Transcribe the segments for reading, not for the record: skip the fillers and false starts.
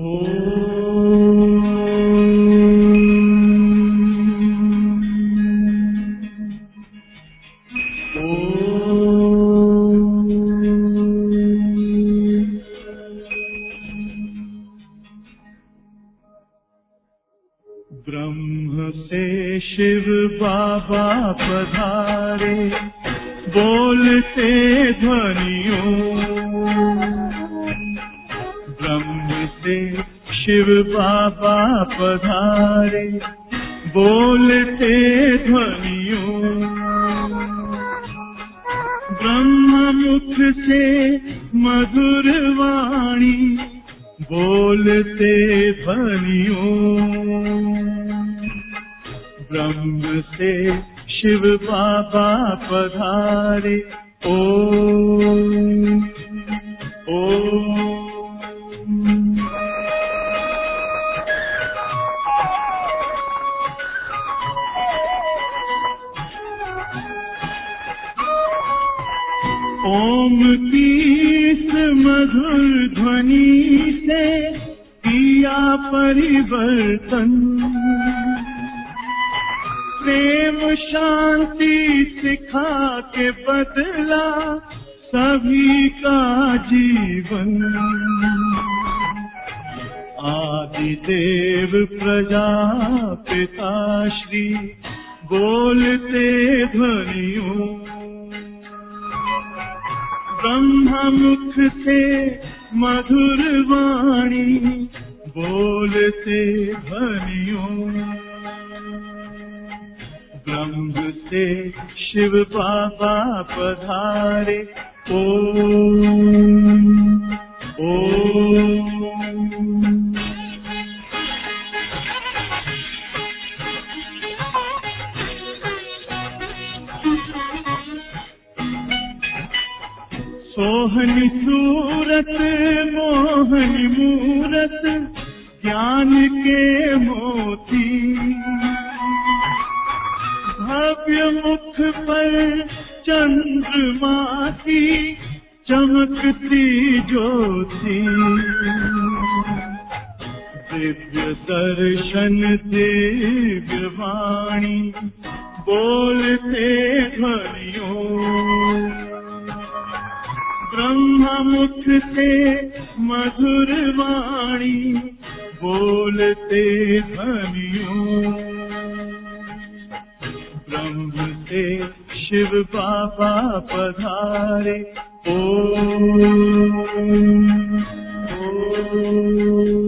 ब्रह्म से शिव बाबा पधारे, बोलते ध्वनियों। ब्रह्म से शिव बाबा पधारे, बोलते ध्वनियों। ब्रह्म मुख से मधुर वाणी, बोलते ध्वनियों। ब्रह्म से शिव बाबा पधारे, ओम ओम। ओम की इस मधुर ध्वनि से किया परिवर्तन, प्रेम शांति सिखा के बदला सभी का जीवन। आदिदेव प्रजापिता श्री, बोलते ध्वनियों। ब्रह्मा मुख से मधुर वाणी, बोलते ध्वनियों। ब्रह्म से शिव बाबा पधारे, ओम ओम। सोहनी सूरत मोहनी मूरत, ज्ञान के मोती। भव्य मुख पर चंद्रमा की चमकती ज्योति। दिव्य दर्शन दिव्य वाणी, बोलते ध्वनियों। ब्रह्मा मुख से मधुर वाणी, बोलते ध्वनियों। ब्रह्म से शिव बाबा पधारे, ओम ओम।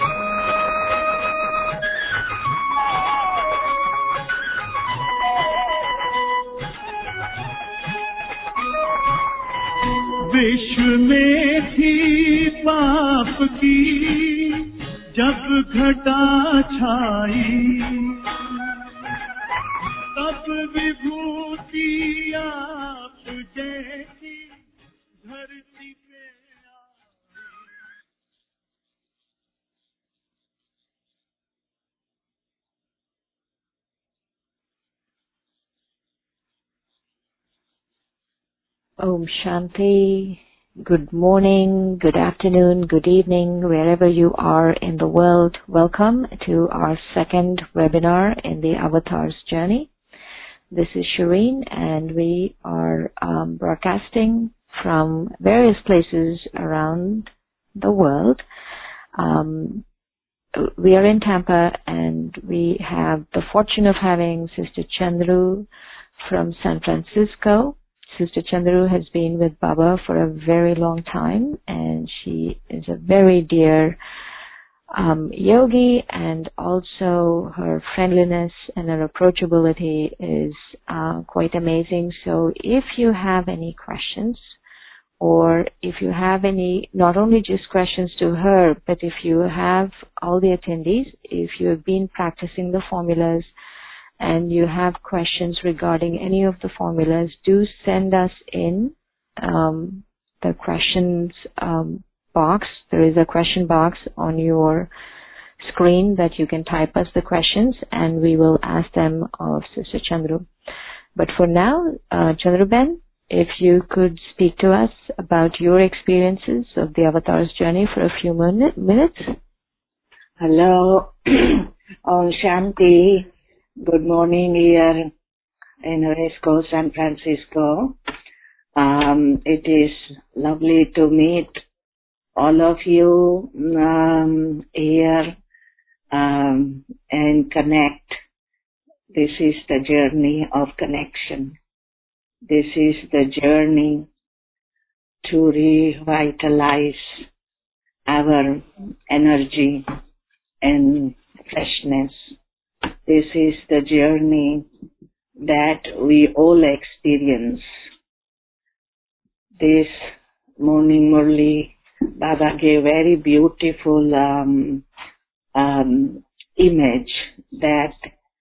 विश्व में थी पाप की जब घटा छाई, तब विभूति आप जैसी धरती पे आई। Om Shanti. Good morning, good afternoon, good evening, wherever you are in the world. Welcome to our second webinar in the Avatar's Journey. This is Shireen, and we are broadcasting from various places around the world. We are in Tampa, and we have the fortune of having Sister Chandru from San Francisco. Sister Chandru has been with Baba for a very long time, and she is a very dear yogi, and also her friendliness and her approachability is quite amazing. So if you have any questions, or if you have any, not only just questions to her, but if you have all the attendees, if you have been practicing the formulas and you have questions regarding any of the formulas, do send us in the questions box. There is a question box on your screen that you can type us the questions, and we will ask them of Sister Chandru. But for now, Chandru Ben, if you could speak to us about your experiences of the Avatar's Journey for a few minutes. Hello. Om Shanti. Good morning here in West Coast, San Francisco. It is lovely to meet all of you here and connect. This is the journey of connection. This is the journey to revitalize our energy and freshness. This is the journey that we all experience. This morning, Murli, Baba gave very beautiful image that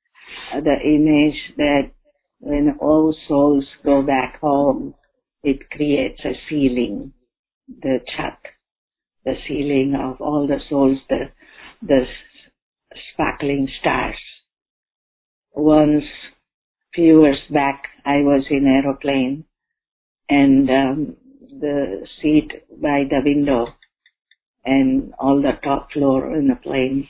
when all souls go back home, it creates a ceiling, the chat, the ceiling of all the souls, the sparkling stars. Once, few years back, I was in an aeroplane and the seat by the window and all the top floor in the plane,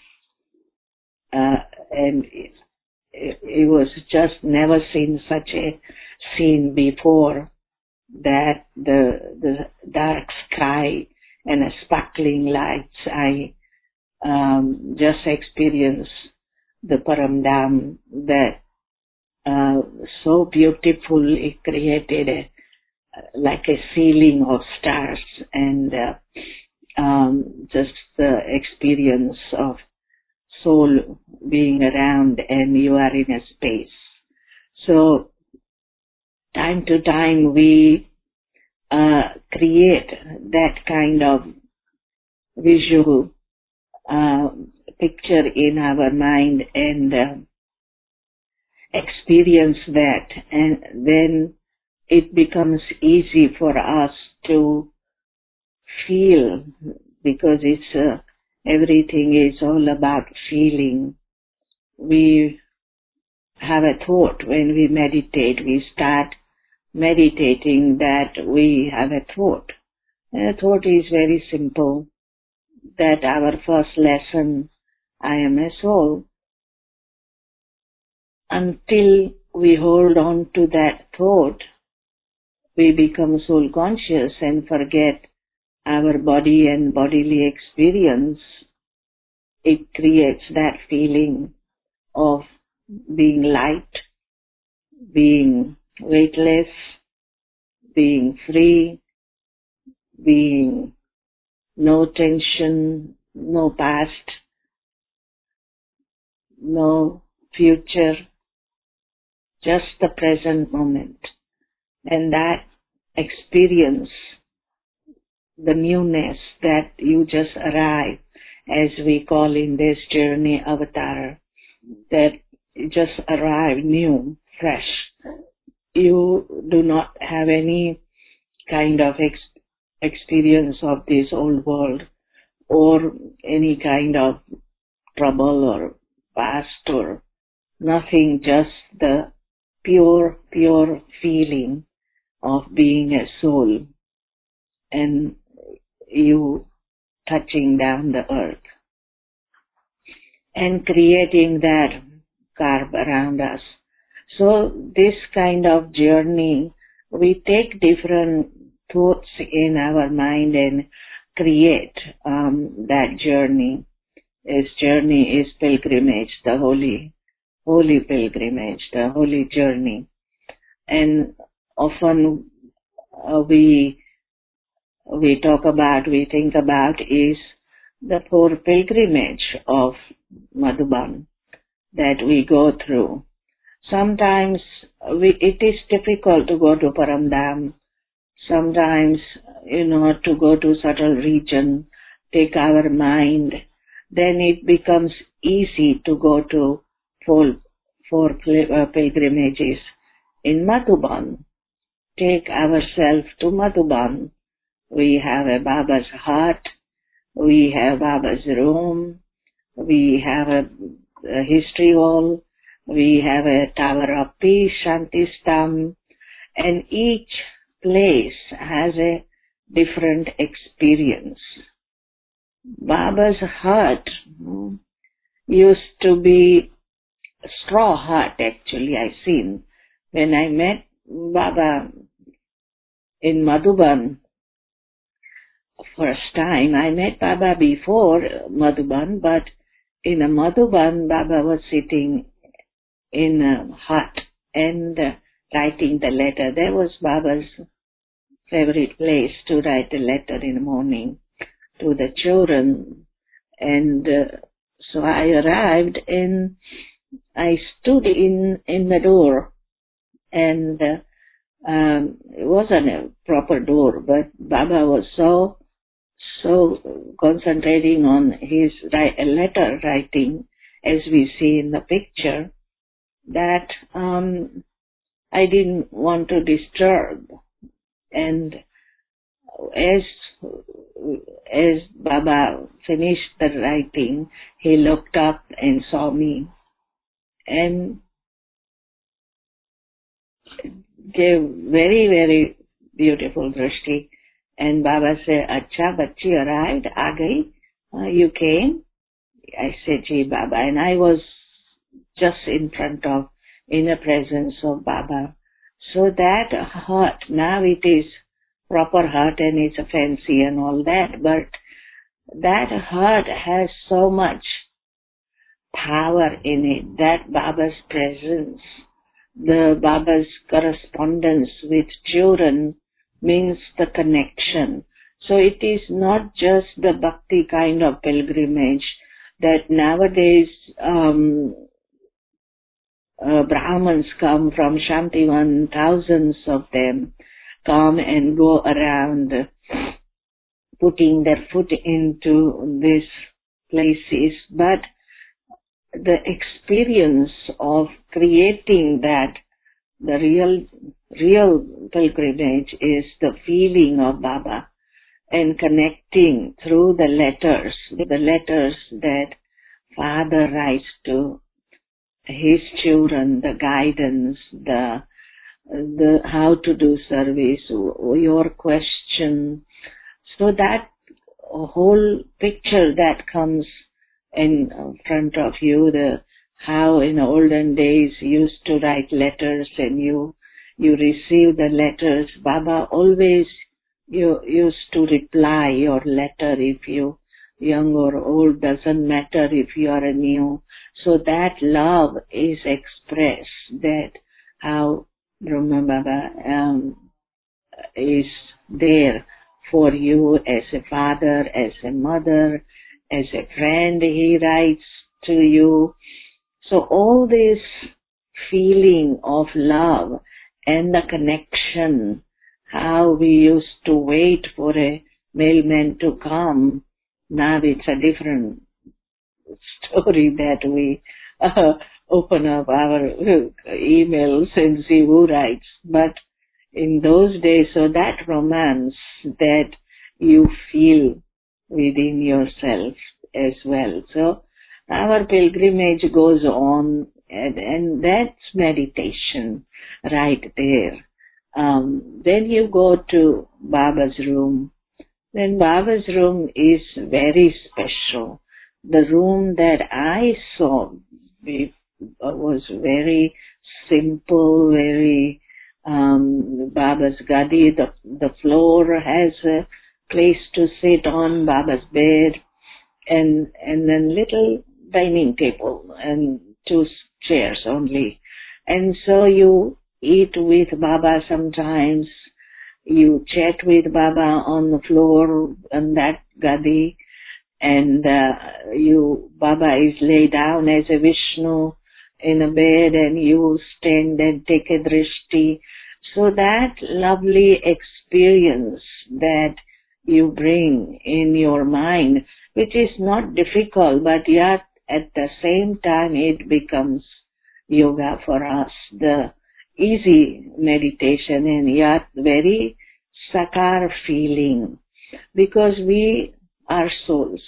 and it was just never seen such a scene before, that the dark sky and the sparkling lights. I just experienced the Paramdam that so beautifully created like a ceiling of stars, and just the experience of soul being around and you are in a space. So time to time we create that kind of visual picture in our mind and experience that, and then it becomes easy for us to feel, because it's everything is all about feeling. We have a thought when we meditate. We start meditating that we have a thought. And the thought is very simple, that our first lesson, I am a soul. Until we hold on to that thought, we become soul conscious and forget our body and bodily experience. It creates that feeling of being light, being weightless, being free, being no tension, no past, no future, just the present moment. And that experience, the newness that you just arrive, as we call in this journey avatar, that you just arrive new, fresh. You do not have any kind of experience of this old world or any kind of trouble or past or nothing, just the pure feeling of being a soul and you touching down the earth and creating that carb around us. So this kind of journey, we take different thoughts in our mind and create that journey. This journey is pilgrimage, the holy pilgrimage, the holy journey. And often we think about is the 4 pilgrimage of Madhuban that we go through. Sometimes it is difficult to go to Paramdam. Sometimes, to go to subtle region, take our mind, then it becomes easy to go to 4 pilgrimages in Madhuban. Take ourselves to Madhuban. We have a Baba's heart, we have Baba's room, we have a history hall, we have a Tower of Peace, Shantistam, and each place has a different experience. Baba's heart used to be straw heart, actually, I seen. When I met Baba in Madhuban first time, I met Baba before Madhuban, but in a Madhuban, Baba was sitting in a hut and writing the letter. That was Baba's favorite place to write a letter in the morning to the children. And so I arrived and I stood in the door, and it wasn't a proper door, but Baba was so concentrating on his letter writing, as we see in the picture, that I didn't want to disturb. And as Baba finished the writing, he looked up and saw me and gave very, very beautiful drishti. And Baba said, "Acha, bachchi arrived, aa gayi, you came?" I said, "Ji, Baba." And I was just in the presence of Baba. So that heart, now it is proper heart and it's a fancy and all that, but that heart has so much power in it, that Baba's presence, the Baba's correspondence with children means the connection. So it is not just the bhakti kind of pilgrimage that nowadays Brahmins come from Shantivan, thousands of them come and go around putting their foot into these places, but the experience of creating that, the real pilgrimage is the feeling of Baba and connecting through the letters that Father writes to his children, the guidance, the how to do service, your question. So that whole picture that comes in front of you, how in the olden days you used to write letters and you receive the letters. Baba always used to reply your letter, if you young or old, doesn't matter if you are new. So that love is expressed, that how Brahma Baba is there for you as a father, as a mother, as a friend. He writes to you. So all this feeling of love and the connection, how we used to wait for a mailman to come, now it's a different story that we open up our emails and see who writes. But in those days, so that romance that you feel within yourself as well. So our pilgrimage goes on, and that's meditation right there. Then you go to Baba's room. Then Baba's room is very special. The room that I saw was very simple, very Baba's gadi. The floor has a place to sit on, Baba's bed, and then little dining table and 2 chairs only. And so you eat with Baba sometimes. You chat with Baba on the floor on that gadi, and Baba is laid down as a Vishnu in a bed, and you stand and take a drishti. So that lovely experience that you bring in your mind, which is not difficult, but yet at the same time it becomes yoga for us, the easy meditation, and yet very sakar feeling, because we are souls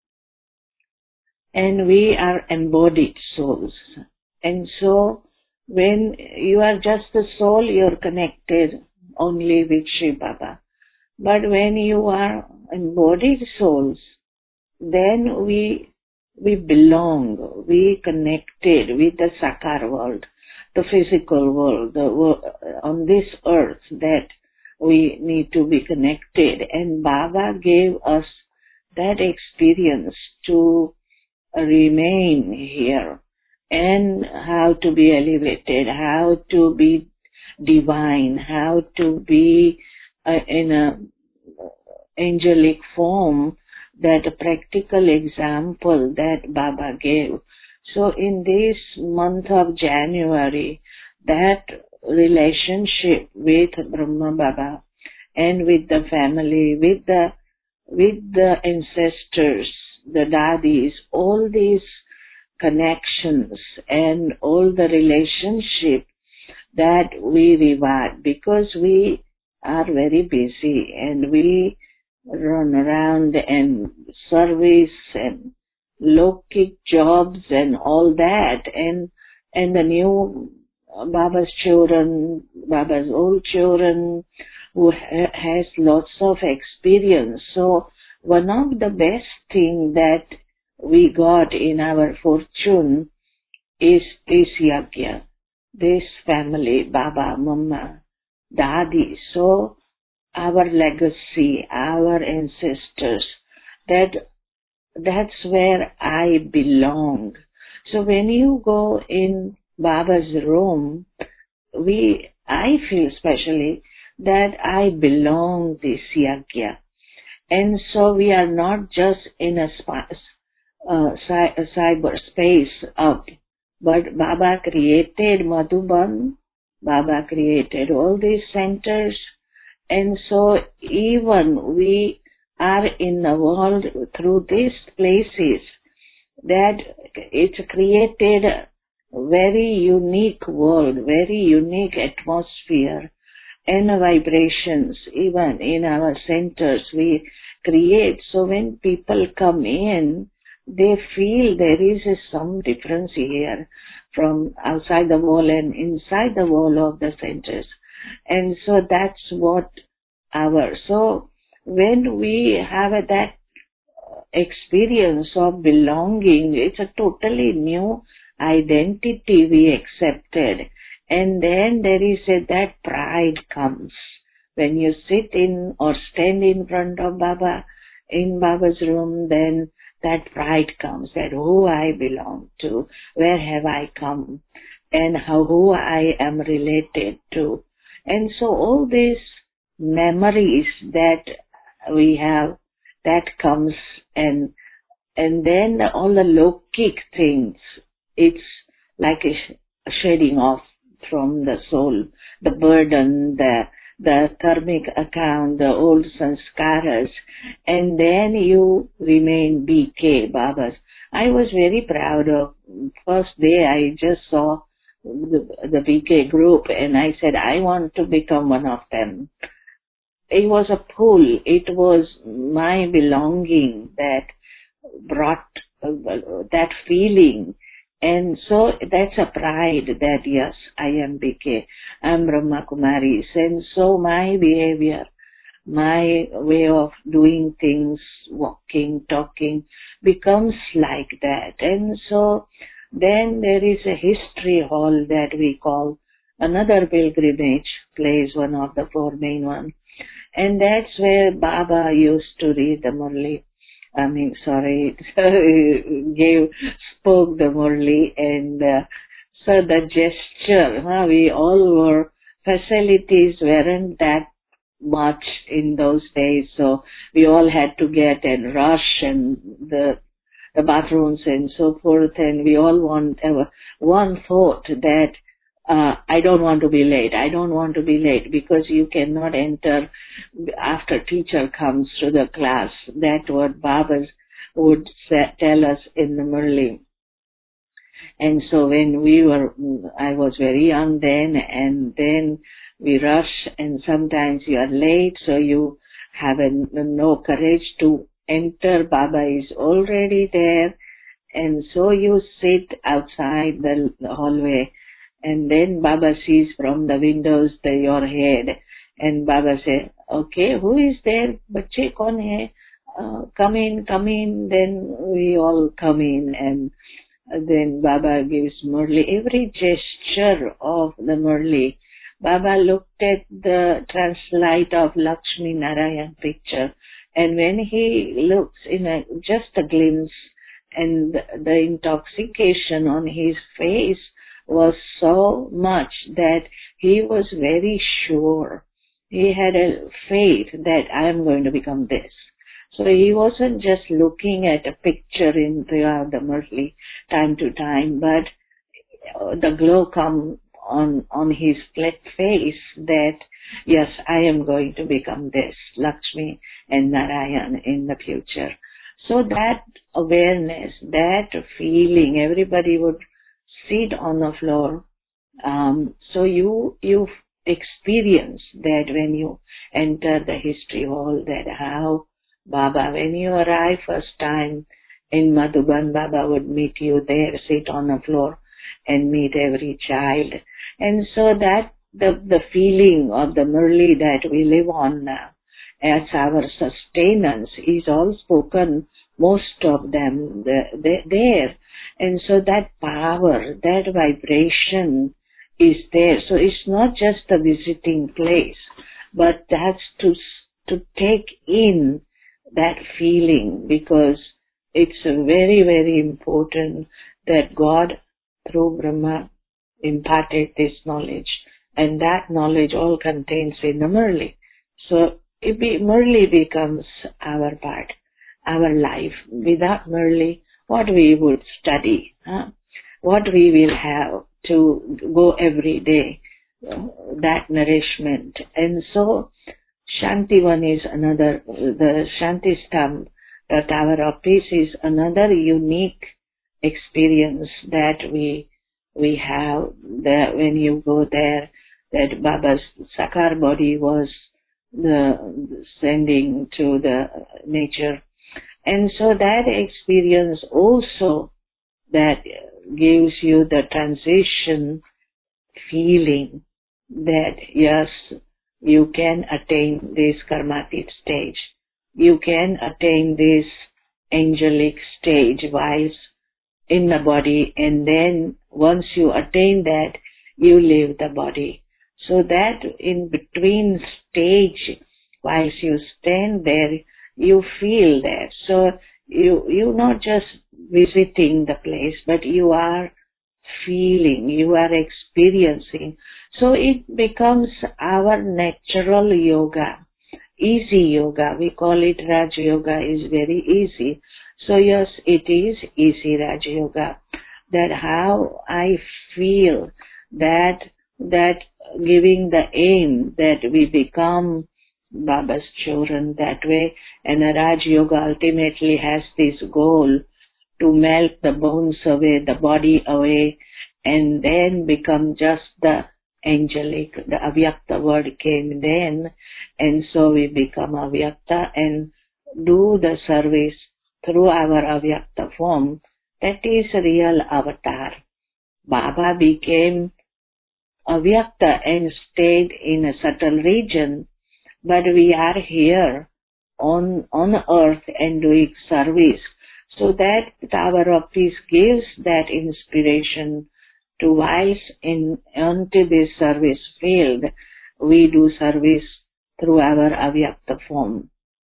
and we are embodied souls. And so when you are just a soul, you're connected only with Shri Baba. But when you are embodied souls, then we belong, we connected with the Sakar world, the physical world, on this earth that we need to be connected. And Baba gave us that experience to remain here and how to be elevated, how to be divine, how to be in a angelic form, that practical example that Baba gave. So in this month of January, that relationship with Brahma Baba and with the family, with the ancestors, the dadis, all these connections and all the relationship that we revive, because we are very busy and we run around and service and low-kick jobs and all that, and the new Baba's children, Baba's old children who has lots of experience. So one of the best thing that we got in our fortune is yajna. This family, Baba, Mama, Dadi. So our legacy, our ancestors, that's where I belong. So when you go in Baba's room, I feel especially that I belong this yajna. And so we are not just in a cyberspace up, but Baba created Madhuban, Baba created all these centers, and so even we are in the world through these places that it's created a very unique world, very unique atmosphere and vibrations. Even in our centers we create. So when people come in, they feel there is some difference here from outside the wall and inside the wall of the centers. And so that's what so when we have that experience of belonging, it's a totally new identity we accepted. And then there is that pride comes. When you sit in or stand in front of Baba, in Baba's room, then that pride comes, that who I belong to, where have I come, and who I am related to. And so all these memories that we have, that comes, and then all the low-kick things, it's like a shedding off from the soul, the burden, the karmic account, the old sanskaras, and then you remain BK, Babas. I was very proud of, first day I just saw the BK group and I said, I want to become one of them. It was a pull, it was my belonging that brought that feeling. And so that's a pride that yes, I am BK, I'm Brahma Kumaris. And so my behavior, my way of doing things, walking, talking, becomes like that. And so then there is a history hall that we call another pilgrimage place, one of the four main ones. And that's where Baba used to read the Murli. Spoke the Murli, and so the gesture, we all were, facilities weren't that much in those days, so we all had to get and rush and the bathrooms and so forth, and we all one thought that I don't want to be late, because you cannot enter after teacher comes to the class. That's what Baba would tell us in the Murli. And so when I was very young then, and then we rush, and sometimes you are late, so you have no courage to enter. Baba is already there, and so you sit outside the hallway. And then Baba sees from the windows your head. And Baba says, okay, who is there? Bachche kaun hai? come in, then we all come in, and then Baba gives Murli. Every gesture of the Murli, Baba looked at the translate of Lakshmi Narayan picture, and when he looks in just a glimpse, and the intoxication on his face was so much that he was very sure. He had a faith that I am going to become this. So he wasn't just looking at a picture in the Murli time to time, but the glow come on his face that, yes, I am going to become this, Lakshmi and Narayan in the future. So that awareness, that feeling, everybody would sit on the floor. So you experience that when you enter the history hall, that how Baba, when you arrive first time in Madhuban, Baba would meet you there, sit on the floor and meet every child. And so that the feeling of the Murli that we live on now as our sustenance is all spoken, most of them there. And so that power, that vibration is there. So it's not just a visiting place, but that's to take in that feeling, because it's very, very important that God through Brahma imparted this knowledge, and that knowledge all contains in the Murli. So Murli becomes our part, our life. Without Murli, what we would study, what we will have to go every day, that nourishment. And so Shantivan is another, the Shanti Stamp, the Tower of Peace is another unique experience that we have there when you go there, that Baba's Sakar body was sending to the nature. And so that experience also that gives you the transition feeling that yes, you can attain this karmatic stage. You can attain this angelic stage whilst in the body, and then once you attain that, you leave the body. So that in between stage, whilst you stand there, you feel that. So you're not just visiting the place, but you are feeling, you are experiencing. So it becomes our natural yoga, easy yoga. We call it Raj Yoga, is very easy. So yes, it is easy Raj Yoga. That how I feel that giving the aim that we become Baba's children that way, and a Raj Yoga ultimately has this goal to melt the bones away, the body away, and then become just the angelic. The Avyakta word came then, and so we become Avyakta and do the service through our Avyakta form. That is real avatar. Baba became Avyakta and stayed in a subtle region, but we are here on earth and doing service. So that Tower of Peace gives that inspiration to whilst onto this service field, we do service through our Avyakta form,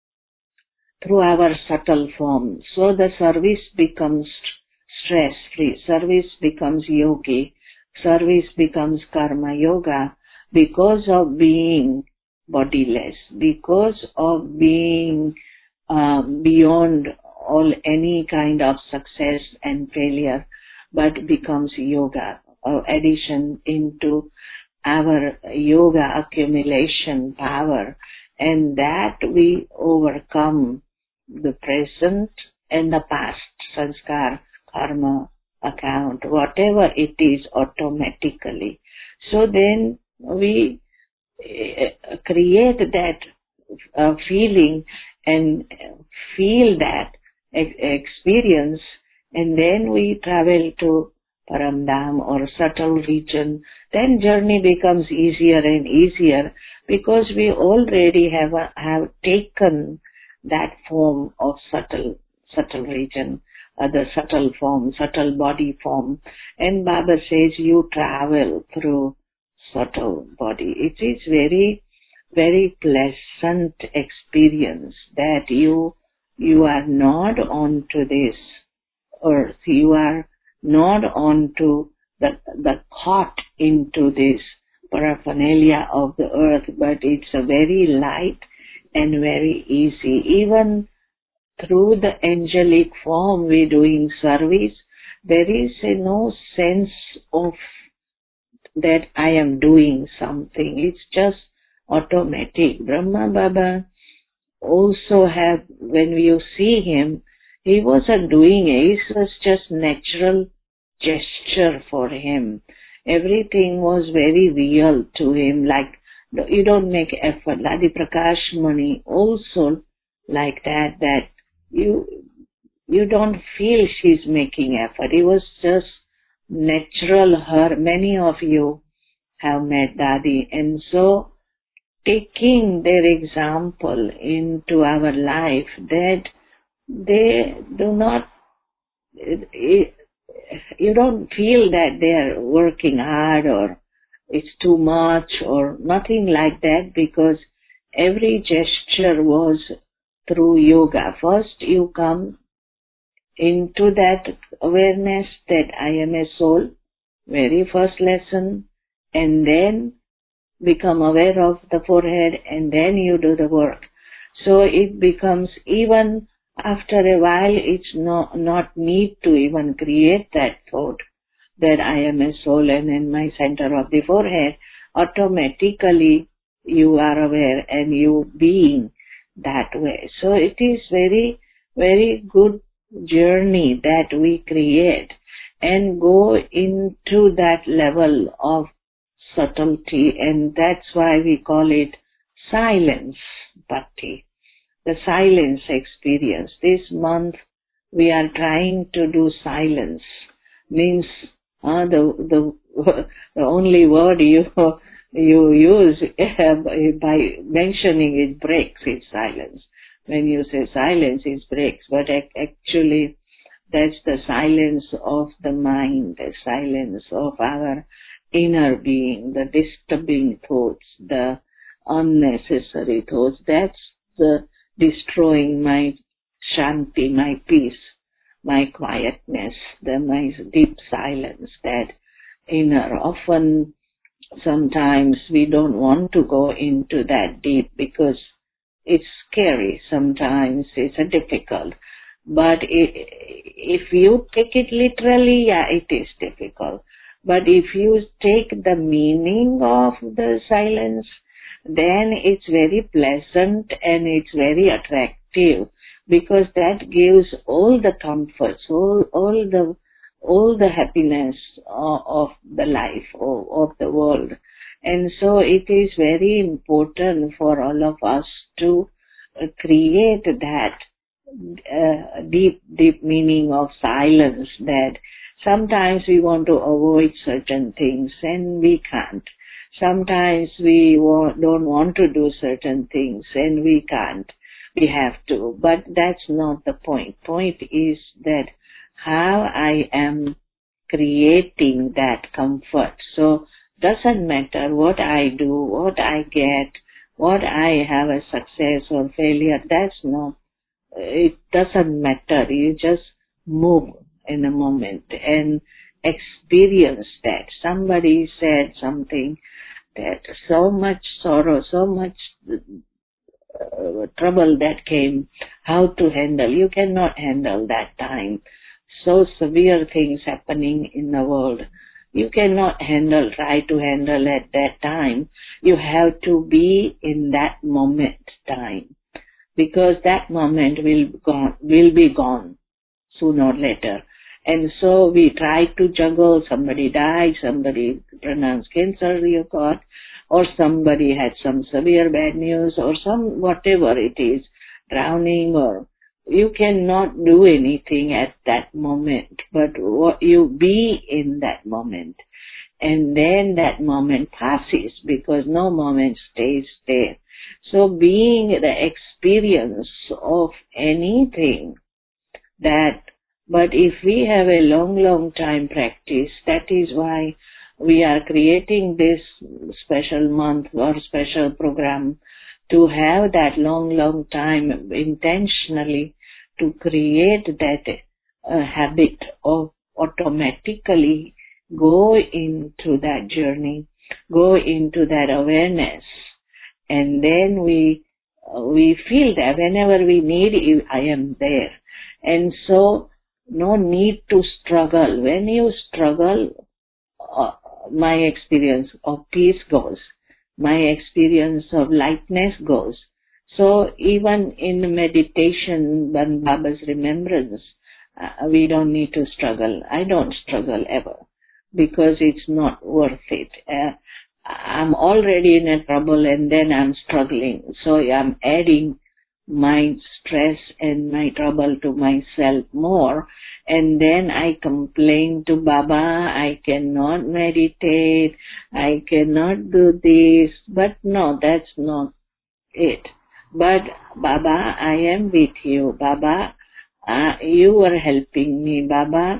through our subtle form. So the service becomes stress-free, service becomes yogi, service becomes karma yoga, because of being bodiless, because of being beyond all any kind of success and failure, but becomes yoga, or addition into our yoga accumulation power, and that we overcome the present and the past, sanskar, karma, account, whatever it is automatically. So then we create that feeling and feel that experience, and then we travel to Paramdham or subtle region. Then journey becomes easier and easier, because we already have taken that form of subtle region, the subtle form, subtle body form. And Baba says you travel through subtle body. It is very, very pleasant experience that you are not onto this earth. You are not onto the caught into this paraphernalia of the earth, but it's a very light and very easy. Even through the angelic form we're doing service, there is no sense of that I am doing something. It's just automatic. Brahma Baba also have, when you see him, he wasn't doing it. It was just natural gesture for him. Everything was very real to him. Like, you don't make effort. Ladi Prakash Mani also like that you don't feel she's making effort. It was just natural her. Many of you have met Dadi, and so taking their example into our life, that they do not, you don't feel that they are working hard or it's too much or nothing like that, because every gesture was through yoga. First you come into that awareness that I am a soul, very first lesson, and then become aware of the forehead, and then you do the work. So it becomes, even after a while, it's not need to even create that thought that I am a soul and in my center of the forehead. Automatically you are aware and you being that way. So it is very, very good journey that we create and go into that level of subtlety, and that's why we call it silence bhakti, the silence experience. This month we are trying to do silence. Means the only word you use by mentioning it breaks, it's silence. When you say silence, it breaks, but actually that's the silence of the mind, the silence of our inner being, the disturbing thoughts, the unnecessary thoughts. That's the destroying my shanti, my peace, my quietness, my deep silence, that inner. Often, sometimes we don't want to go into that deep because it's scary. Sometimes it's difficult. But if you take it literally, yeah, it is difficult. But if you take the meaning of the silence, then it's very pleasant and it's very attractive, because that gives all the comforts, all the happiness of the life, of the world. And so it is very important for all of us to create that deep meaning of silence, that sometimes we want to avoid certain things and we can't. Sometimes we don't want to do certain things and we can't. We have to. But that's not the point. Point is that how I am creating that comfort. So doesn't matter what I do, what I get, what I have a success or failure. That's not, it doesn't matter. You just move in a moment and experience that. Somebody said something that so much sorrow, so much trouble that came, how to handle. You cannot handle that time. So severe things happening in the world. You cannot try to handle at that time. You have to be in that moment time, because that moment will be gone sooner or later. And so we try to juggle. Somebody died, somebody pronounced cancer you got, or somebody had some severe bad news, or some whatever it is, drowning, or you cannot do anything at that moment, but you be in that moment. And then that moment passes, because no moment stays there. So being the experience of anything that, but if we have a long time practice, that is why we are creating this special month or special program, to have that long time intentionally to create that habit of automatically go into that journey, go into that awareness, and then we feel that whenever we need it, I am there. And so no need to struggle. When you struggle, my experience of peace goes. My experience of lightness goes. So even in meditation, when Baba's remembrance, we don't need to struggle. I don't struggle ever, because it's not worth it. I'm already in a trouble and then I'm struggling. So I'm adding my stress and my trouble to myself more, and then I complain to Baba, I cannot meditate, I cannot do this. But no, that's not it. But Baba, I am with you. Baba, you are helping me. Baba,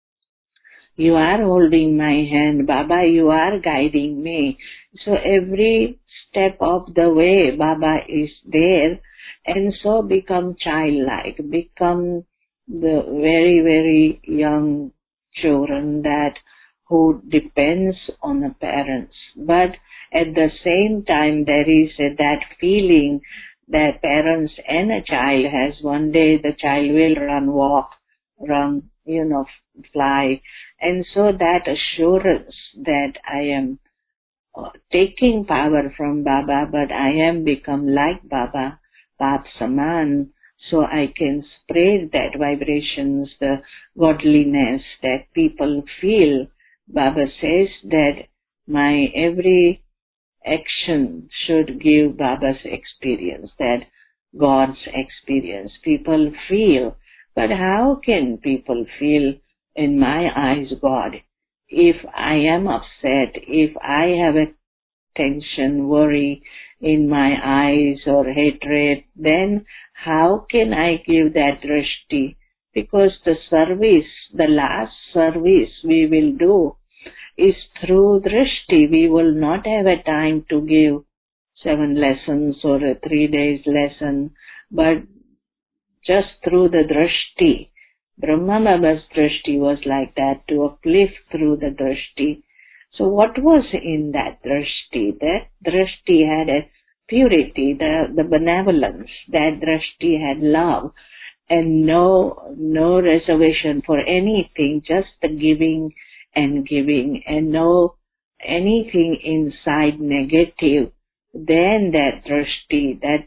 you are holding my hand. Baba, you are guiding me. So every step of the way, Baba is there. And so become childlike, become the very young children that who depends on the parents. But at the same time, there is that feeling that parents and a child has, one day the child will run, walk, run, fly. And so that assurance that I am taking power from Baba, but I am become like Baba, Path Saman, so I can spread that vibrations, the godliness that people feel. Baba says that my every action should give Baba's experience, that God's experience. People feel, but how can people feel in my eyes God? If I am upset, if I have a tension, worry in my eyes or hatred, then how can I give that drishti? Because the service, the last service we will do is through drishti. We will not have a time to give 7 lessons or a 3 days lesson, but just through the drishti. Brahma Baba's drishti was like that, to uplift through the drishti. So what was in that drishti? That drishti had a purity, the benevolence. That drishti had love and no reservation for anything, just the giving and no anything inside negative. Then that drishti, that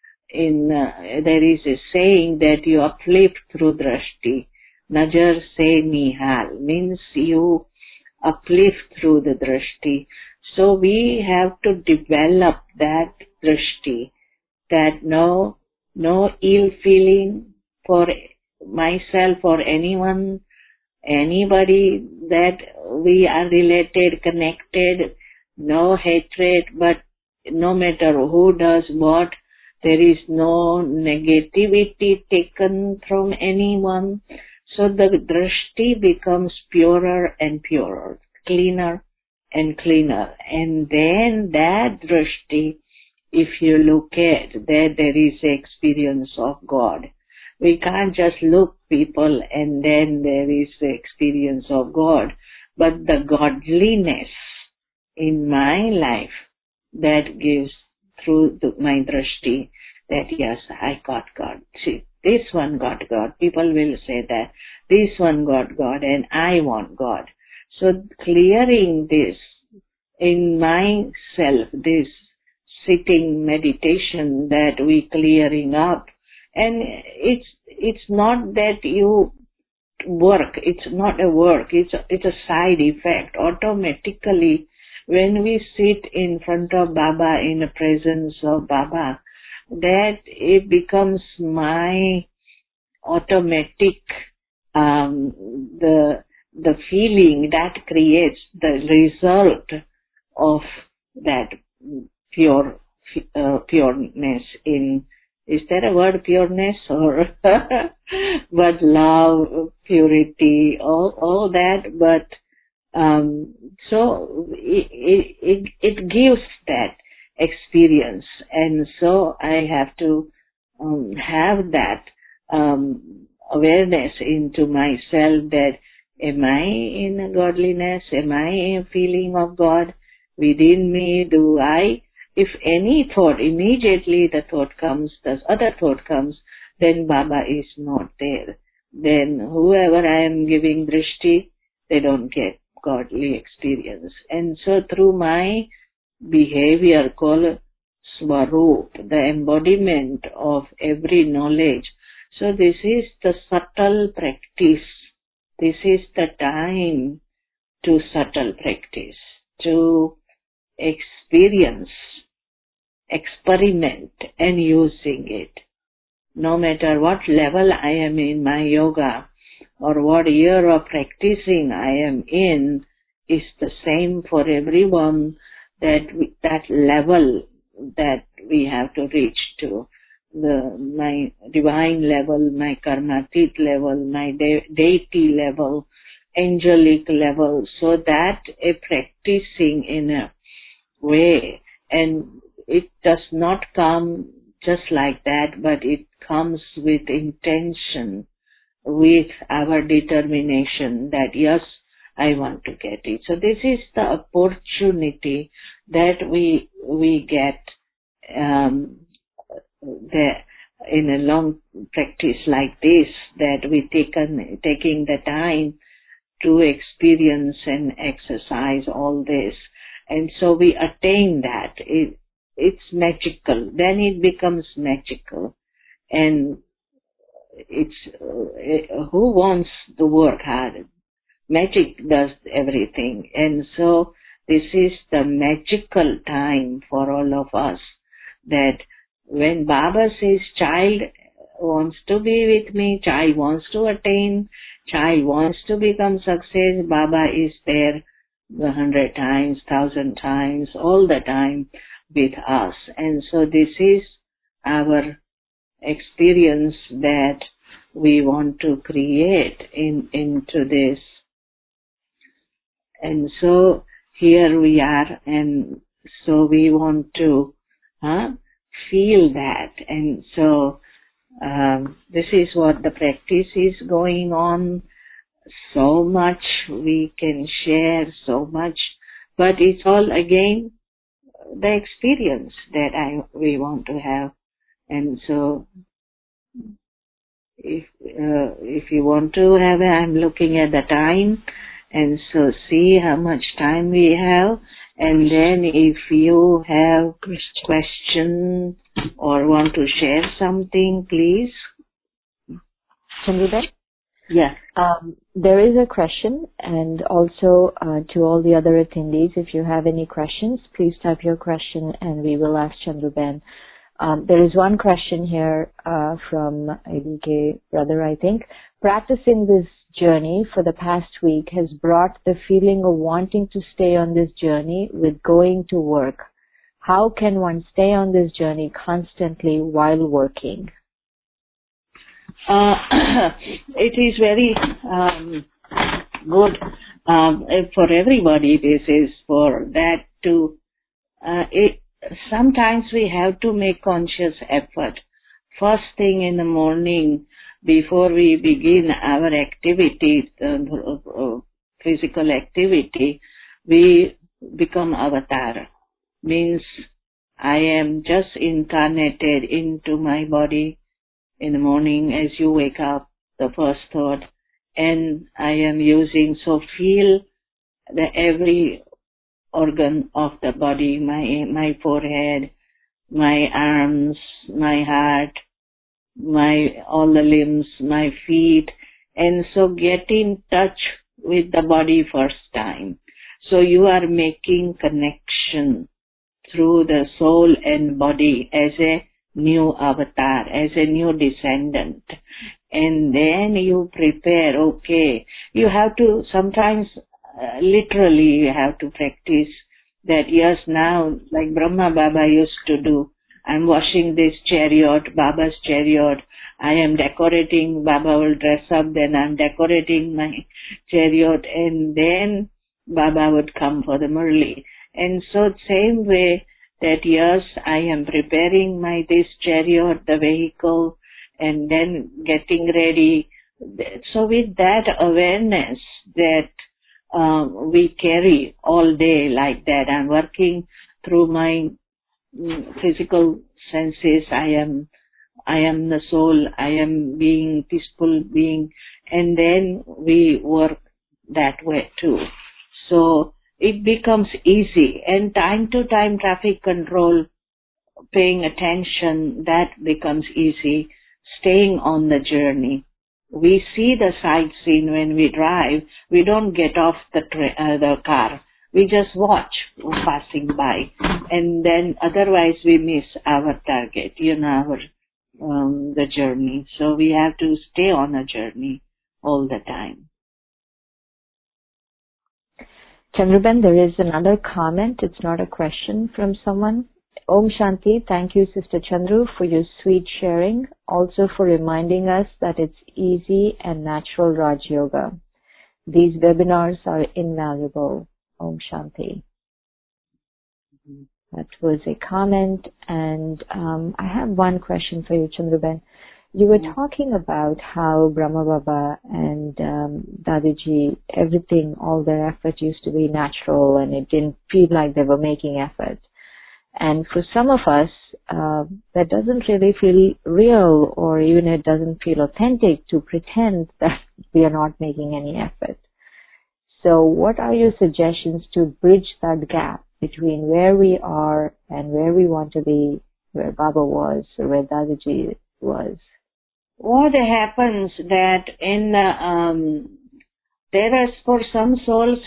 there is a saying that you uplift through drishti. Najar se nihal means you uplift through the drishti. So we have to develop that drishti, that no ill feeling for myself or anyone, anybody that we are related, connected, no hatred, but no matter who does what, there is no negativity taken from anyone. So the drishti becomes purer and purer, cleaner and cleaner. And then that drishti, if you look at, there is experience of God. We can't just look people and then there is the experience of God. But the godliness in my life that gives through my drishti, that yes, I got God. See, this one got God. People will say that this one got God and I want God. So clearing this in myself, this sitting meditation that we clearing up, and it's not that you work. It's not a work. It's a side effect. Automatically, when we sit in front of Baba, in the presence of Baba, that it becomes my automatic, the feeling that creates the result of that pure pureness in, is there a word pureness or, but love, purity, all that, but, so it gives that experience, and so I have to have that awareness into myself that am I in godliness? Am I in feeling of God within me? Do I, if any thought, immediately the thought comes, the other thought comes, then Baba is not there. Then whoever I am giving drishti, they don't get godly experience. And so through my behavior called Swarup, the embodiment of every knowledge. So this is the subtle practice. This is the time to subtle practice, to experience, experiment and using it. No matter what level I am in my yoga or what year of practicing I am in, is the same for everyone, that level that we have to reach to, my divine level, my karmatit level, my deity level, angelic level, so that a practicing in a way, and it does not come just like that, but it comes with intention, with our determination that yes, I want to get it. So this is the opportunity that we get in a long practice like this, that we taking the time to experience and exercise all this, and so we attain that. It's magical. Then it becomes magical, and it's who wants to work hard? Magic does everything, and so this is the magical time for all of us, that when Baba says child wants to be with me, child wants to attain, child wants to become success, Baba is there 100 times, 1,000 times, all the time with us. And so this is our experience that we want to create into this. And so here we are, and so we want to feel that. And so this is what the practice is going on. So much we can share, so much, but it's all again the experience that we want to have. And so if you want to have, I'm looking at the time, and so see how much time we have, and then if you have question or want to share something, please. Chandruben? Yeah. There is a question, and also to all the other attendees, if you have any questions, please type your question and we will ask Chandruben. There is one question here from ADK brother, I think. Practicing this journey for the past week has brought the feeling of wanting to stay on this journey with going to work. How can one stay on this journey constantly while working? It is very good for everybody. This is for that to. Sometimes we have to make conscious effort. First thing in the morning, before we begin our activity, physical activity, we become avatar. Means I am just incarnated into my body. In the morning as you wake up, the first thought, and I am using, so feel the every organ of the body, my forehead, my arms, my heart, all the limbs, my feet, and so get in touch with the body first time. So you are making connection through the soul and body as a new avatar, as a new descendant. And then you prepare, okay, you have to sometimes literally you have to practice that yes, now, like Brahma Baba used to do, I'm washing this chariot, Baba's chariot. I am decorating, Baba will dress up, then I'm decorating my chariot, and then Baba would come for the Murli. And so same way that yes, I am preparing this chariot, the vehicle, and then getting ready. So with that awareness that we carry all day like that, I'm working through my physical senses. I am the soul. I am being peaceful being, and then we work that way too. So it becomes easy, and time to time traffic control, paying attention, that becomes easy. Staying on the journey. We see the sightseeing when we drive. We don't get off the car. We just watch passing by, and then otherwise we miss our target, the journey. So we have to stay on a journey all the time. Chandruben, there is another comment. It's not a question from someone. Om Shanti. Thank you, Sister Chandru, for your sweet sharing. Also for reminding us that it's easy and natural Raj Yoga. These webinars are invaluable. Om Shanti. That was a comment. And I have one question for you, Chandruben. You were talking about how Brahma Baba and Dadiji, everything, all their effort used to be natural and it didn't feel like they were making effort. And for some of us, that doesn't really feel real, or even it doesn't feel authentic to pretend that we are not making any effort. So what are your suggestions to bridge that gap between where we are and where we want to be, where Baba was, or where Dadiji was? What happens that in there is, for some souls,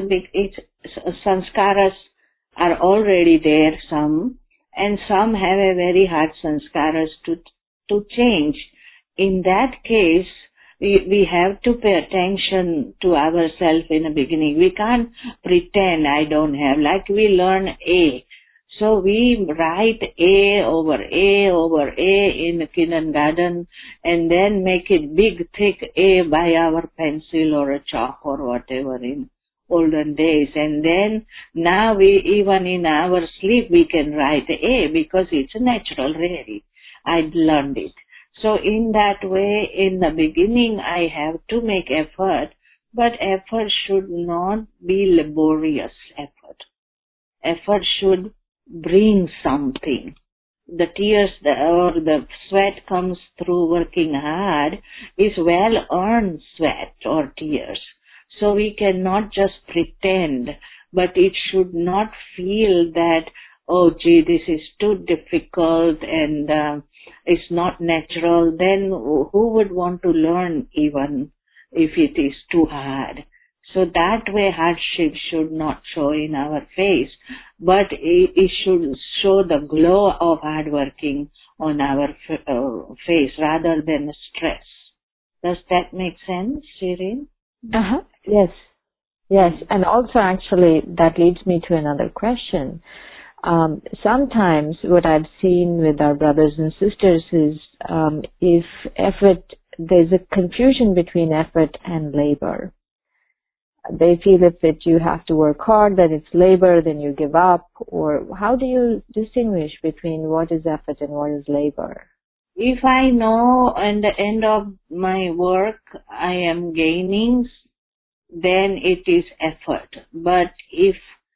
sanskaras are already there, some, and some have a very hard sanskaras to change. In that case, we have to pay attention to ourselves in the beginning. We can't pretend I don't have, like we learn A. So we write A over A in the kindergarten, and then make it big, thick A by our pencil or a chalk or whatever in olden days. And then now even in our sleep we can write A because it's natural really. I learned it. So in that way, in the beginning I have to make effort, but effort should not be laborious effort. Effort should bring something. The tears or the sweat comes through working hard is well-earned sweat or tears. So we cannot just pretend, but it should not feel that, oh gee, this is too difficult and it's not natural. Then who would want to learn even if it is too hard? So that way hardship should not show in our face, but it should show the glow of hard working on our face rather than stress. Does that make sense, Shirin? Yes. Yes. And also actually that leads me to another question. Sometimes what I've seen with our brothers and sisters is if effort, there's a confusion between effort and labor. They feel if you have to work hard, then it's labor, then you give up. Or how do you distinguish between what is effort and what is labor? If I know at the end of my work I am gaining, then it is effort. But if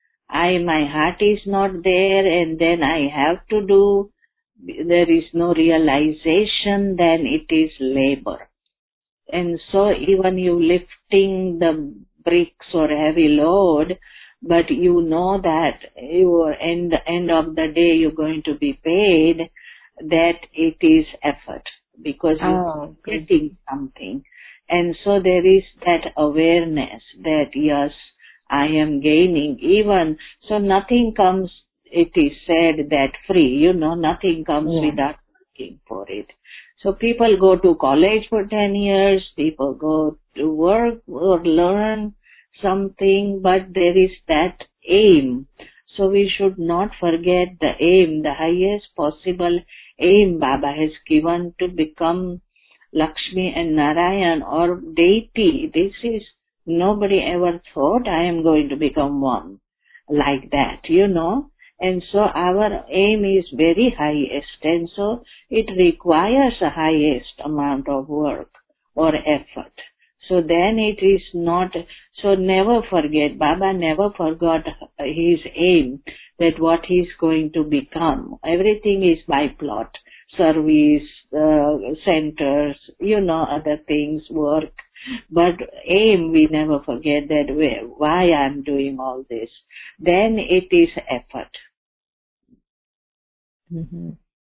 my heart is not there and then I have to do, there is no realization, then it is labor. And so even you lifting the bricks or heavy load, but you know that in the end of the day you're going to be paid, that it is effort because you're getting something. And so there is that awareness that yes, I am gaining even, so nothing comes, it is said that free, nothing comes without working for it. So people go to college for 10 years, people go to work or learn something, but there is that aim. So we should not forget the aim, the highest possible aim Baba has given to become Lakshmi and Narayan or deity. This is, nobody ever thought I am going to become one like that, And so our aim is very highest, and so it requires a highest amount of work or effort. So then it is not, so never forget, Baba never forgot his aim, that what he is going to become. Everything is by plot, service, centers, other things, work. But aim, we never forget that why I am doing all this. Then it is effort. Mm-hmm.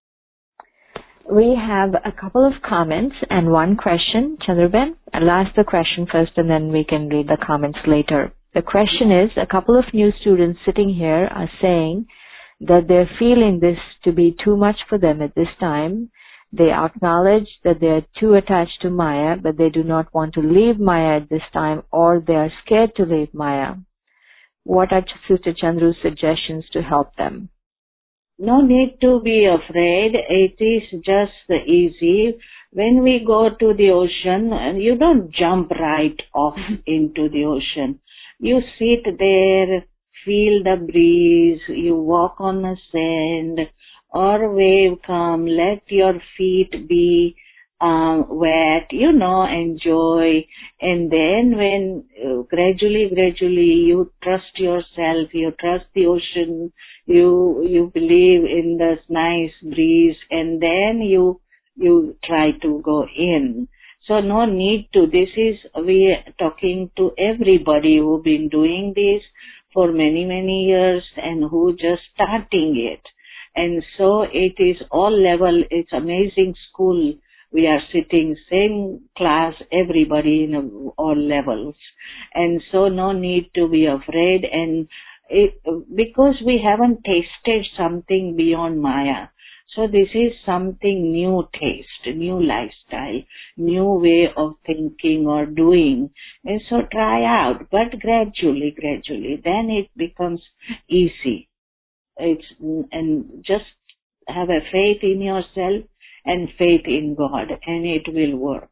We have a couple of comments and one question. Chandraben, I'll ask the question first and then we can read the comments later. The question is, a couple of new students sitting here are saying that they're feeling this to be too much for them at this time. They acknowledge that they are too attached to Maya, but they do not want to leave Maya at this time, or they are scared to leave Maya. What are Sister Chandru's suggestions to help them? No need to be afraid. It is just easy. When we go to the ocean, you don't jump right off into the ocean. You sit there, feel the breeze, you walk on the sand, or wave come, let your feet be wet, enjoy. And then when gradually you trust yourself, you trust the ocean, you believe in this nice breeze, and then you try to go in. So no need to. We are talking to everybody who've been doing this for many, many years and who just starting it. And so it is all level. It's amazing school. We are sitting same class, everybody in all levels. And so no need to be afraid. And because we haven't tasted something beyond Maya. So this is something new taste, new lifestyle, new way of thinking or doing. And so try out, but gradually, then it becomes easy. And just have a faith in yourself and faith in God, and it will work.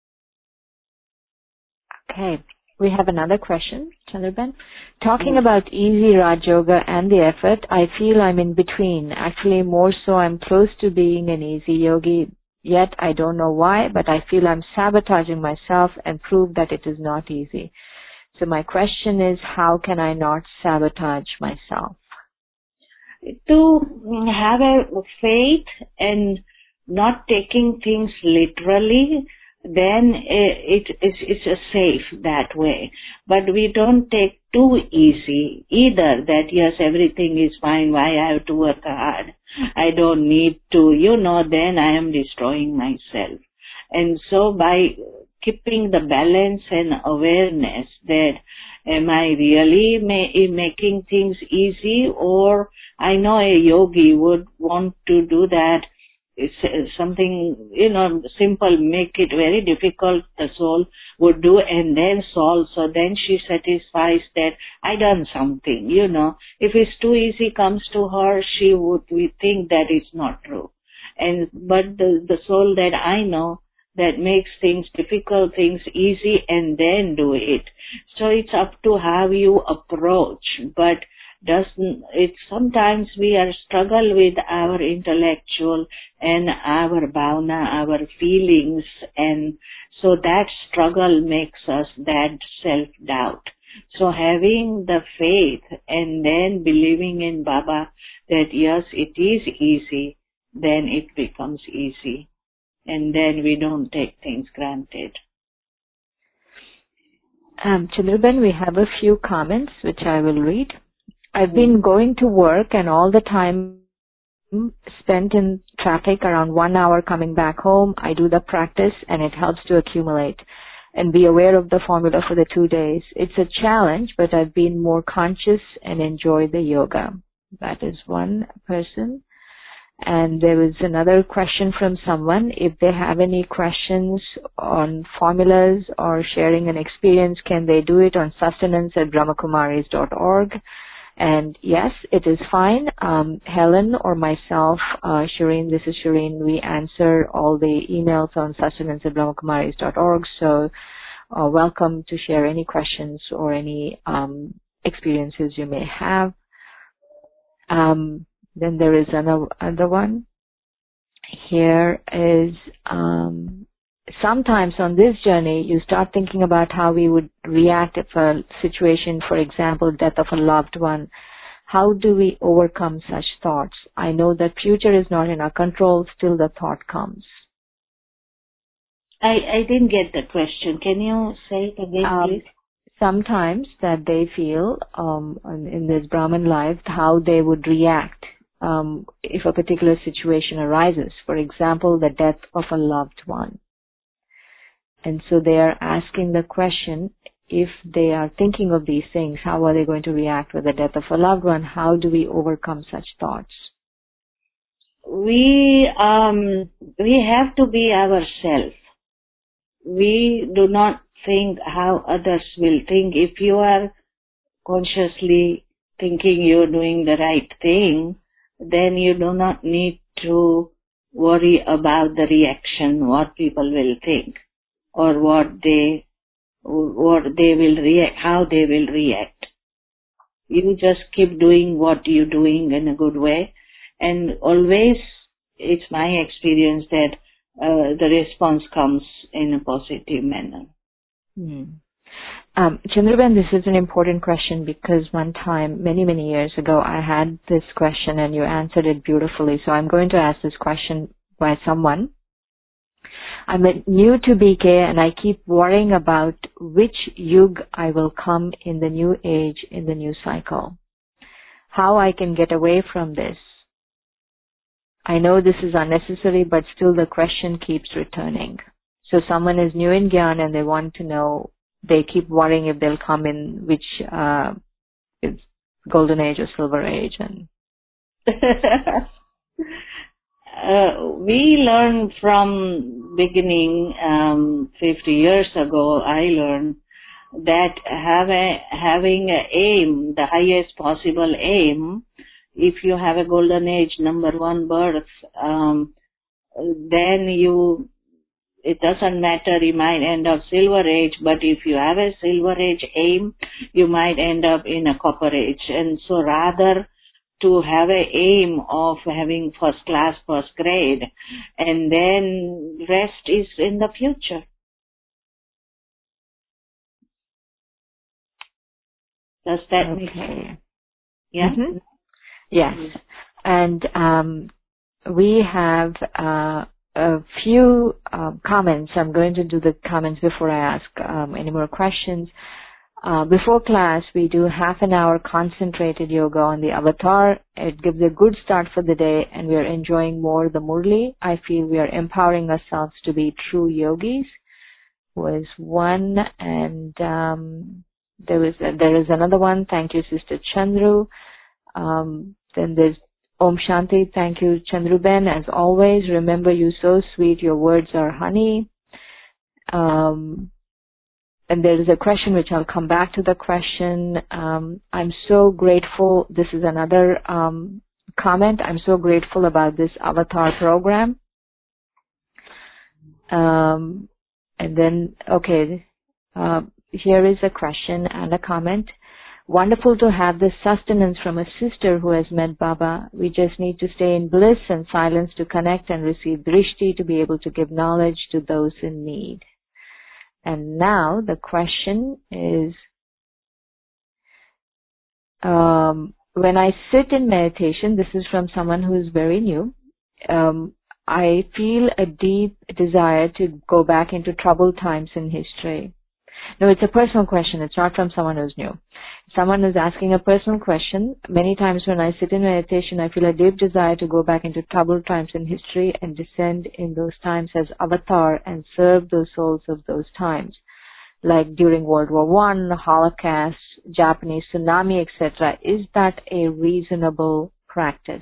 Okay. We have another question, Chandraben. Talking about easy Raj Yoga and the effort, I feel I'm in between. Actually, more so I'm close to being an easy yogi, yet I don't know why, but I feel I'm sabotaging myself and prove that it is not easy. So my question is, how can I not sabotage myself? To have a faith and not taking things literally, then it's a safe that way. But we don't take too easy either, that yes, everything is fine, why I have to work hard, I don't need to, then I am destroying myself. And so by keeping the balance and awareness that am I really making things easy, or I know a yogi would want to do that. It's something, simple, make it very difficult, the soul would do and then solve. So then she satisfies that I done something, If it's too easy comes to her, she would think that it's not true. But the soul that I know that makes things difficult, things easy and then do it. So it's up to how you approach, but sometimes we are struggle with our intellectual and our bhavana, our feelings, and so that struggle makes us that self-doubt. So having the faith and then believing in Baba that yes, it is easy, then it becomes easy. And then we don't take things granted. Chandraben, we have a few comments which I will read. I've been going to work and all the time spent in traffic, around 1 hour coming back home. I do the practice and it helps to accumulate and be aware of the formula for the 2 days. It's a challenge, but I've been more conscious and enjoy the yoga. That is one person. And there was another question from someone. If they have any questions on formulas or sharing an experience, can they do it on sustenance@brahmakumaris.org? And yes, it is fine. Helen or myself, Shireen, this is Shireen, we answer all the emails on sustenance@brahmakumaris.org. So welcome to share any questions or any experiences you may have. Then there is another one. Here is, sometimes on this journey, you start thinking about how we would react if a situation, for example, death of a loved one. How do we overcome such thoughts? I know that future is not in our control, still the thought comes. I didn't get the question. Can you say it again, please? Sometimes that they feel in this Brahman life how they would react if a particular situation arises. For example, the death of a loved one. And so they are asking the question, if they are thinking of these things, how are they going to react with the death of a loved one? How do we overcome such thoughts? We have to be ourselves. We do not think how others will think. If you are consciously thinking you're doing the right thing, then you do not need to worry about the reaction, what people will think, or what they will react, how they will react. You just keep doing what you're doing in a good way, and always it's my experience that the response comes in a positive manner. Chandraben, this is an important question because one time, many, many years ago, I had this question and you answered it beautifully. So I'm going to ask this question by someone. I'm new to BK and I keep worrying about which yug I will come in the new age, in the new cycle. How I can get away from this. I know this is unnecessary, but still the question keeps returning. So someone is new in Gyan and they want to know, they keep worrying if they'll come in which is golden age or silver age. And we learned from beginning 50 years ago, I learned that having an aim, the highest possible aim, if you have a golden age number 1 birth, then it doesn't matter, you might end up silver age, but if you have a silver age aim, you might end up in a copper age. And so rather to have an aim of having first class, first grade, and then rest is in the future. Does that make sense? Yeah? Mm-hmm. Yes. And we have a few comments. I'm going to do the comments before I ask any more questions. Before class, we do half an hour concentrated yoga on the avatar. It gives a good start for the day, and we are enjoying more the Murli. I feel we are empowering ourselves to be true yogis. Was one, and there is another one. Thank you, Sister Chandru. Then there's Om Shanti. Thank you, Chandruben. As always, remember you so sweet. Your words are honey. And there is a question which I'll come back to the question. I'm so grateful. This is another comment. I'm so grateful about this avatar program. And then, okay, here is a question and a comment. Wonderful to have this sustenance from a sister who has met Baba. We just need to stay in bliss and silence to connect and receive drishti to be able to give knowledge to those in need. And now the question is, when I sit in meditation, this is from someone who is very new, I feel a deep desire to go back into troubled times in history. No, it's a personal question. It's not from someone who's new. Someone is asking a personal question. Many times when I sit in meditation, I feel a deep desire to go back into troubled times in history and descend in those times as avatar and serve those souls of those times, like during World War I, Holocaust, Japanese tsunami, etc. Is that a reasonable practice?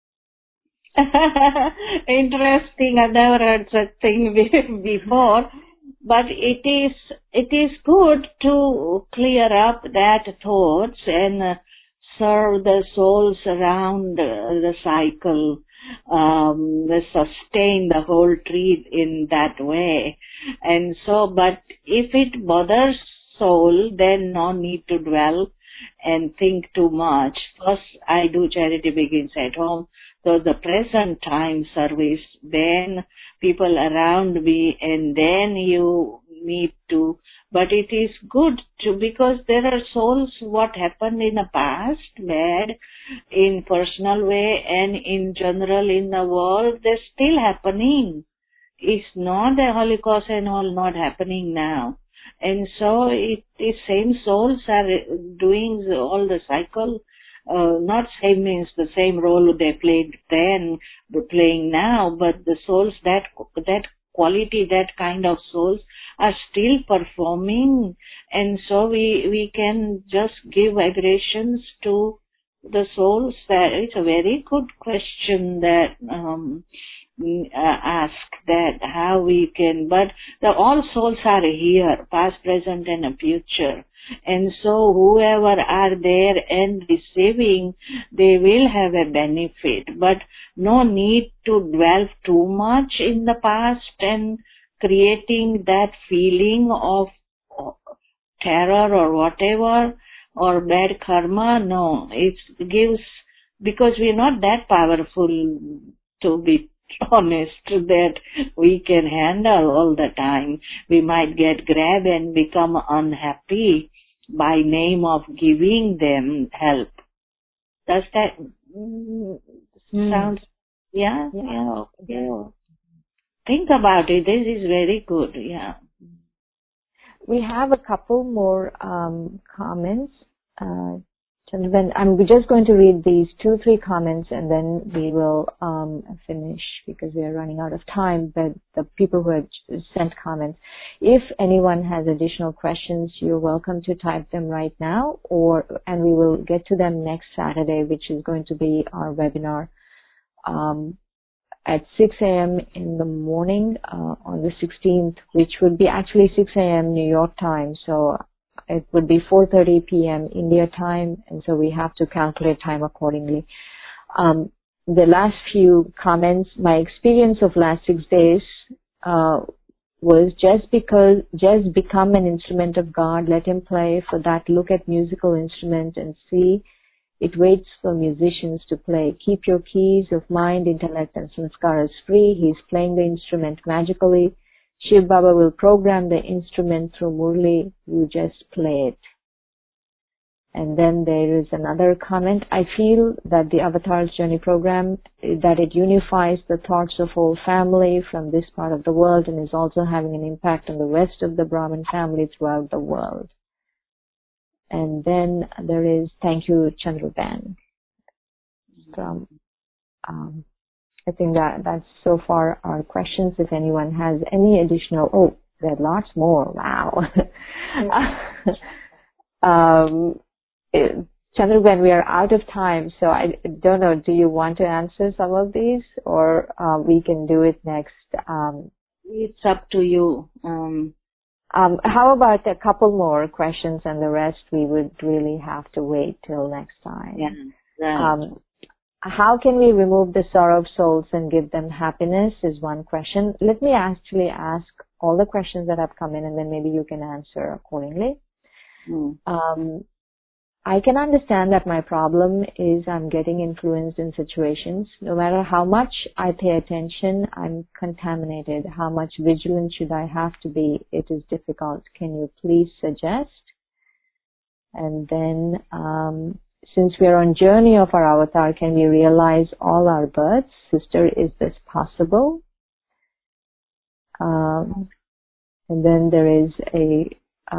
Interesting. I never heard such thing before. But it is good to clear up that thoughts and serve the souls around the cycle, sustain the whole tree in that way. And so, but if it bothers soul, then no need to dwell and think too much. First, I do Charity Begins at Home. So the present time service, then people around me, and then you need to, but it is good to, because there are souls what happened in the past, bad, in personal way and in general in the world, they're still happening. It's not the Holocaust and all not happening now. And so the same souls are doing all the cycle. Not same means the same role they played then, they're playing now, but the souls, that quality, that kind of souls are still performing. And so we can just give aggressions to the souls. That it's a very good question that ask that how we can, but all souls are here, past, present and future. And so whoever are there and receiving, they will have a benefit, but no need to dwell too much in the past and creating that feeling of terror or whatever or bad karma. No, it gives, because we're not that powerful, to be honest, that we can handle all the time. We might get grabbed and become unhappy by name of giving them help. Does that sound? Yeah. Think about it. This is very good. Yeah. We have a couple more comments. Chandran, I'm just going to read these 2-3 comments and then we will finish because we are running out of time. But the people who have sent comments, if anyone has additional questions, you're welcome to type them right now, and we will get to them next Saturday, which is going to be our webinar at 6 a.m. in the morning on the 16th, which would be actually 6 a.m. New York time. So it would be 4:30 p.m. India time, and so we have to calculate time accordingly. The last few comments, my experience of last 6 days was just become an instrument of God. Let Him play. For that, look at musical instrument and see. It waits for musicians to play. Keep your keys of mind, intellect, and sanskaras free. He's playing the instrument magically. Shiv Baba will program the instrument through Murli. You just play it. And then there is another comment. I feel that the Avatar's Journey program, that it unifies the thoughts of whole family from this part of the world and is also having an impact on the rest of the Brahmin family throughout the world. And then there is, thank you, Chandruban. From, I think that's so far our questions. If anyone has any additional, there are lots more. Wow. Chandruban, we are out of time, so I don't know, do you want to answer some of these or we can do it next? It's up to you. How about a couple more questions and the rest we would really have to wait till next time? Yeah, right. How can we remove the sorrow of souls and give them happiness is one question. Let me actually ask all the questions that have come in and then maybe you can answer accordingly. I can understand that my problem is I'm getting influenced in situations. No matter how much I pay attention, I'm contaminated. How much vigilant should I have to be? It is difficult. Can you please suggest? And then, since we are on journey of our avatar, can we realize all our births? Sister, is this possible? And then there is a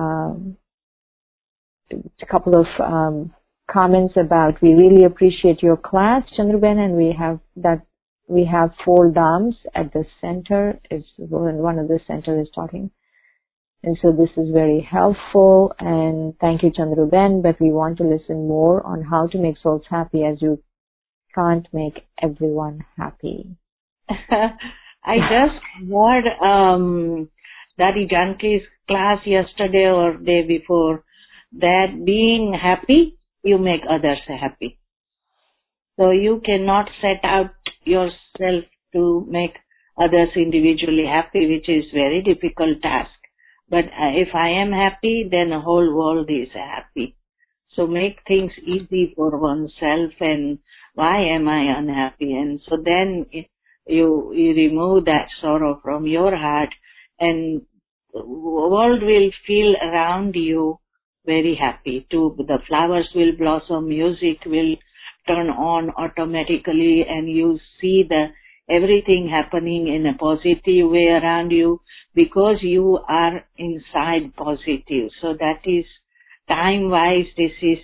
couple of comments about, we really appreciate your class, Chandruben, and we have 4 dams at the center, one of the center is talking. And so this is very helpful, and thank you, Chandruben, but we want to listen more on how to make souls happy, as you can't make everyone happy. I just heard Daddy Janki's class yesterday or day before, that being happy you make others happy. So you cannot set out yourself to make others individually happy, which is very difficult task. But if I am happy, then the whole world is happy. So make things easy for oneself, and why am I unhappy? And so then you remove that sorrow from your heart, and the world will feel around you very happy too. The flowers will blossom, music will turn on automatically, and you see everything happening in a positive way around you because you are inside positive. So that is time-wise, this is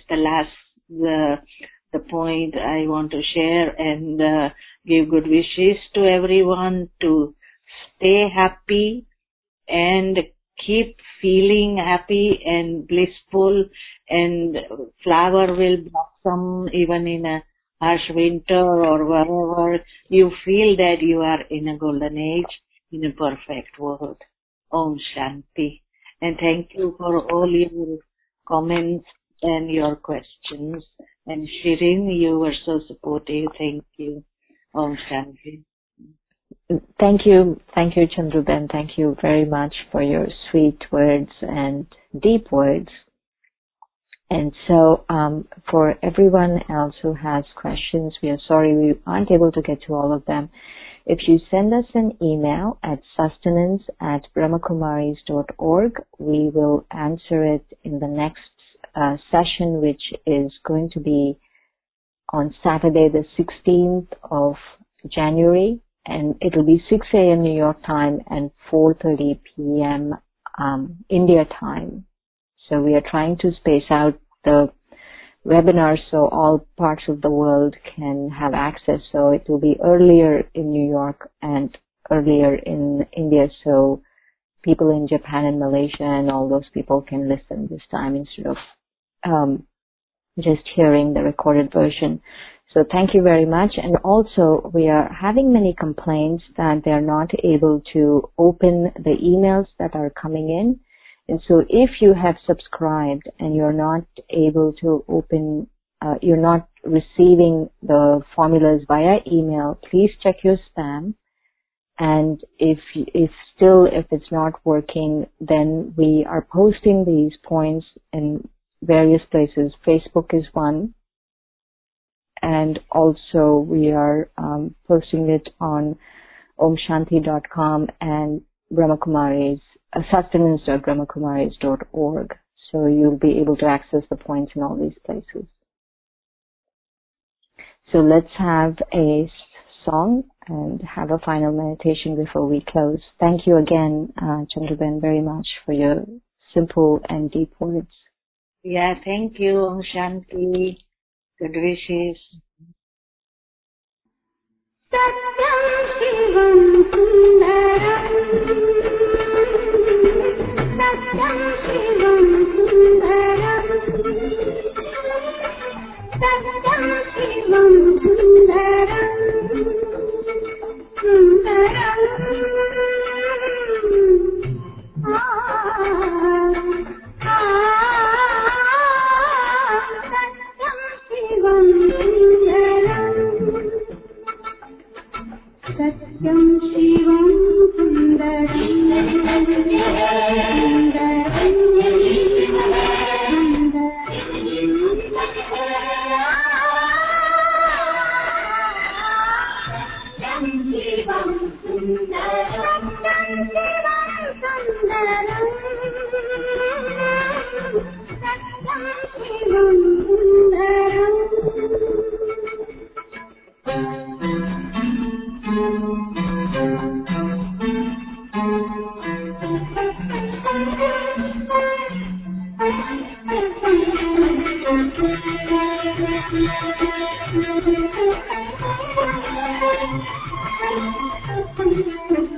the point I want to share, and give good wishes to everyone to stay happy and keep feeling happy and blissful, and flower will blossom even in a harsh winter or wherever you feel that you are in a golden age, in a perfect world. Om Shanti. And thank you for all your comments and your questions. And Shirin, you were so supportive. Thank you. Om Shanti. Thank you, Chandruben. Thank you very much for your sweet words and deep words. And so, for everyone else who has questions, we are sorry we aren't able to get to all of them. If you send us an email at sustenance@brahmakumaris.org, we will answer it in the next session, which is going to be on Saturday, the 16th of January. And it'll be 6 a.m. New York time and 4:30 p.m. India time. So we are trying to space out the webinar so all parts of the world can have access. So it will be earlier in New York and earlier in India, so people in Japan and Malaysia and all those people can listen this time instead of just hearing the recorded version. So thank you very much. And also, we are having many complaints that they are not able to open the emails that are coming in. And so if you have subscribed and you're not able to open, you're not receiving the formulas via email, please check your spam. And if it's not working, then we are posting these points in various places. Facebook is one. And also we are posting it on omshanti.com and Brahmakumaris, sustenance.brahmakumaris.org. So you'll be able to access the points in all these places. So let's have a song and have a final meditation before we close. Thank you again, Chandruben, very much for your simple and deep words. Yeah, thank you, Om Shanti. Good wishes. Satyam Shivam Sundaram, Satyam Shivam Sundaram, Satyam Shivam Sundaram, Sundaram. Satyam Shivam Sundaram, Thank you.